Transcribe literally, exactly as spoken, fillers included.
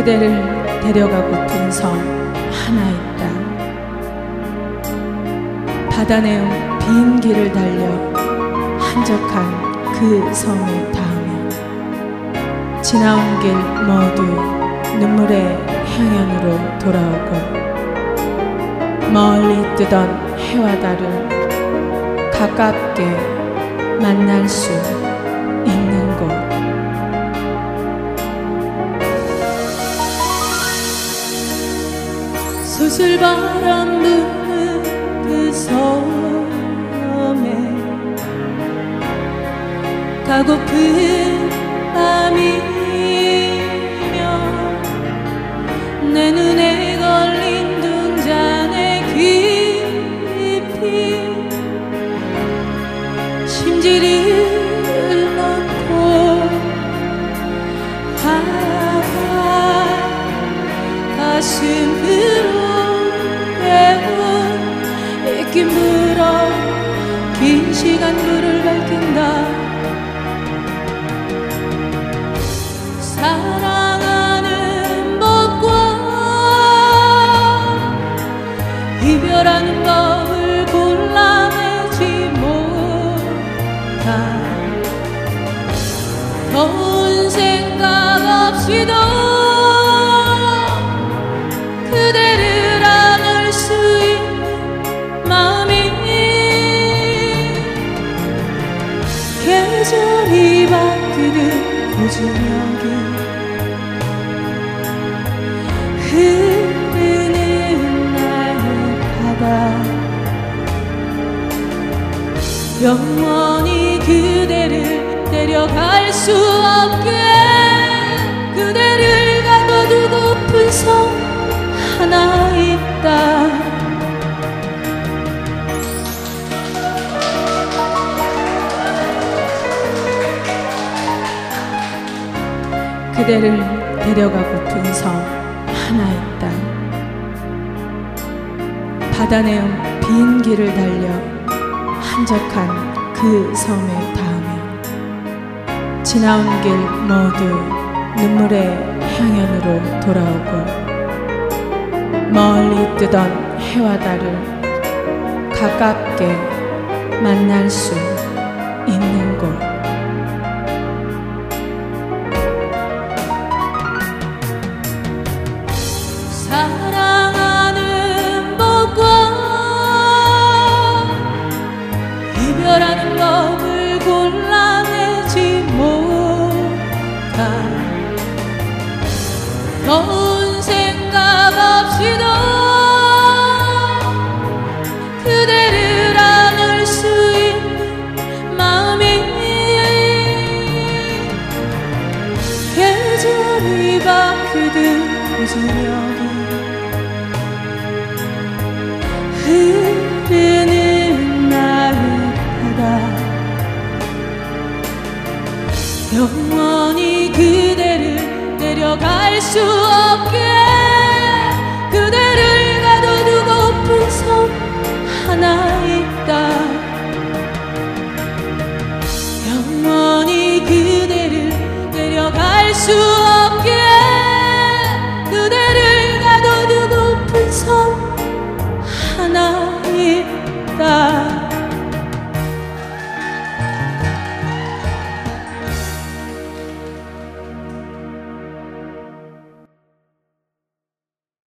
그대를 데려가고픈 섬 하나 있다. 바다 내음 빈 길을 달려 한적한 그 섬에 닿으면 지나온 길 모두 눈물의 향연으로 돌아오고 멀리 뜨던 해와 달을 가깝게 만날 수 있는 곳. 소슬바람 부는 그 섬에 가고픈 밤이며 내 눈에 걸린 등잔에 깊이 심지를 넣고 화가 가슴으로 입김 불어 긴 시간 불을 밝힌다. 사랑하는 법과 이별하는 법을 골라내지 못한 더운 생각 없이도 그대를 안을 수 있는 마음이 계절이 바뀌는 고즈넉이 흐르는 나의 바다 영원히 그대를 데려갈 수 없게 그대를 가둬두고픈 섬 하나 있다. 그대를 데려가고픈 섬 하나 있다. 바다 내음 빈 길을 달려 한적한 그 섬에 닿으면 지나온 길 모두 눈물의 향연으로 돌아오고 멀리 뜨던 해와 달을 가깝게 만날 수 있는 곳. 사랑하는 법과 이별하는 법을 골라내지 못한 더운 생각 없이도 그대를 안을 수 있는 마음이 계절이 바뀌듯 고즈넉이 흐르는 나의 바다 영원히 그대를 데려갈 수 없게 그대를 가둬두고픈 섬 하나 있다. 영원히 그대를 데려갈 수 없게 그대를 가둬두고픈 섬 하나 있다.